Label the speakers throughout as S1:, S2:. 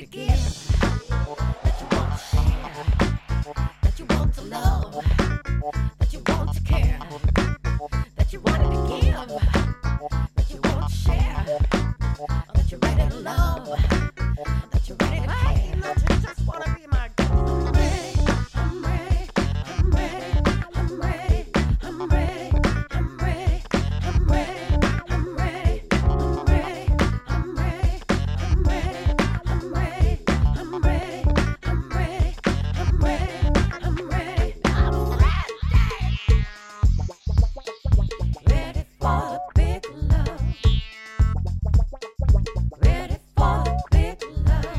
S1: to give, that you want to share, that you want to love, that you want to care, that you wanted to give, that you want to share, that you're ready to love, that you're ready to care. That you just want to be my girl. I'm ready, I'm ready, I'm ready, I'm ready, I'm ready, I'm ready, I'm ready, I'm ready, I'm ready, I'm ready, I'm ready, I'm ready, I'm ready, I'm ready, I'm ready, I'm ready, I'm ready. Ready for the big love. Ready for the big love.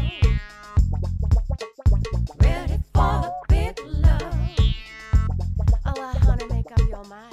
S1: Ready for the big love. Oh, honey, make up your mind.